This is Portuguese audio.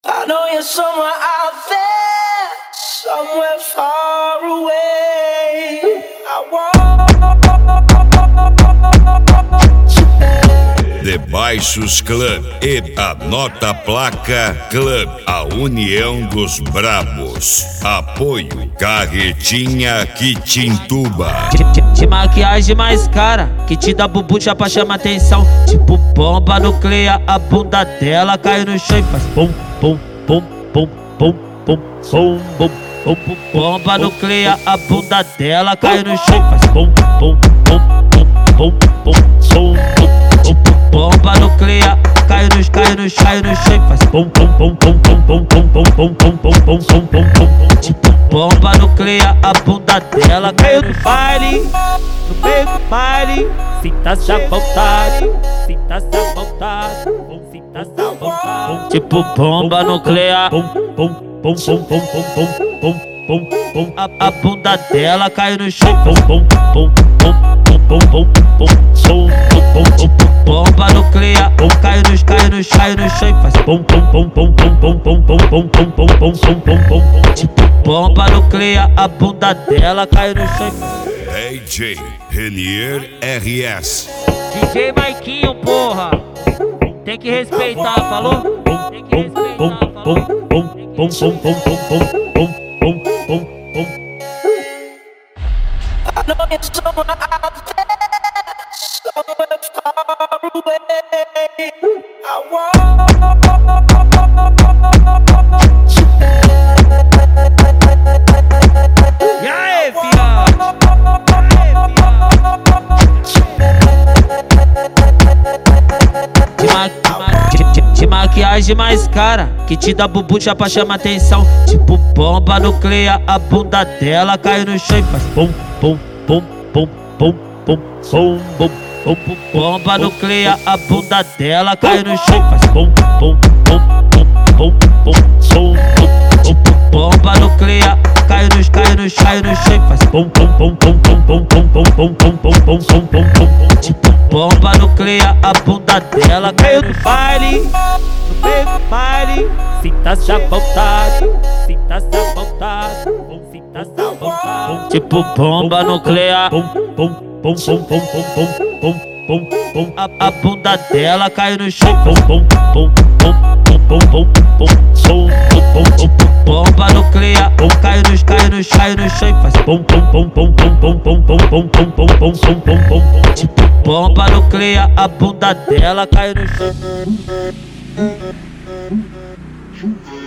I know you're somewhere out there, somewhere far away. I want Debaixos Club e anota a placa Club, a união dos brabos. Apoio Carretinha Quitintuba. De maquiagem mais cara, que te dá bubucha pra chamar atenção. Tipo bomba nuclear, a bunda dela cai no chão e faz pum, pum, pum, pum, pum, pum, pum, pum, pum, pum. Bomba nuclear, a bunda dela cai no chão e faz pum, pum, pum, pum, pum, pum, pum, pum. Bomba nuclear, cai no chão e faz pum, pum, pum, pum, pum, pum, pum, pum, pum, pum, pum, pum, pum, pum, pum. Tipo bomba nuclear, a bunda dela caiu no baile, no meio do baile. Sinta-se à vontade, sinta-se à vontade, sinta-se à vontade. Tipo bomba nuclear, pum, pum, pum, pum, pum, pum, pum, pum, pum, pum. A bunda dela caiu no chão, pum, pum, pum, pum, pum, pum, pum, pum, pum, pum, pum. Bomba nuclear, cai no chão e faz pum, pum, pum, pum, pum, pum, pum, pum, pum, pum, pum, pum, pum, pum, pum. Tipo bomba nuclear, a bunda dela cai no chão e faz. DJ Renier RS. DJ Maiquinho, porra, tem que respeitar, falou? Tem que respeitar, falou? I know you're somewhere out there, somewhere far away. I want E aí, fiado? De maquiagem mais cara, que te dá bubucha pra chamar atenção. Tipo bomba nuclear, a bunda dela cai no chão e faz pum, pum, pum, pum, pum, pum, pum, pum, pum, pum. Bomba nuclear, a bunda dela cai no chão e faz pum, pum, pum, pum, pum, pum, pum, pum. Tipo bomba nuclear, cai no chão e faz pum, pum, pum, pum, pum, pum, pum, pum, pum, pum, pum, pum, pum, pum. Tipo bomba nuclear, a bunda dela caiu no baile, no meio do baile. Sinta-se à vontade, sinta-se à vontade, sinta-se à vontade. Tipo bomba nuclear, pum, pum, pum, pum, pum, pum, pum, pum, pum. A bunda dela caiu no chão, pum, pum, pum, pum, pum, pum, pum, pum, pum, pum. Tipo bomba nuclear, cai no chão e faz pum, pum, pum, pum, pum, pum, pum, pum, pum, pum, pum, pum, pum, pum, pum. Tipo bomba nuclear, a bunda dela caiu no chão.